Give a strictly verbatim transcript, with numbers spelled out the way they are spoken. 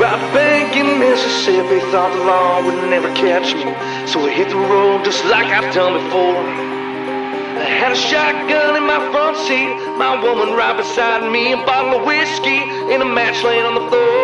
Robbed a bank in Mississippi, thought the law would never catch me, so I hit the road just like I've done before. I had a shotgun in my front seat, my woman right beside me, a bottle of whiskey and a match laying on the floor.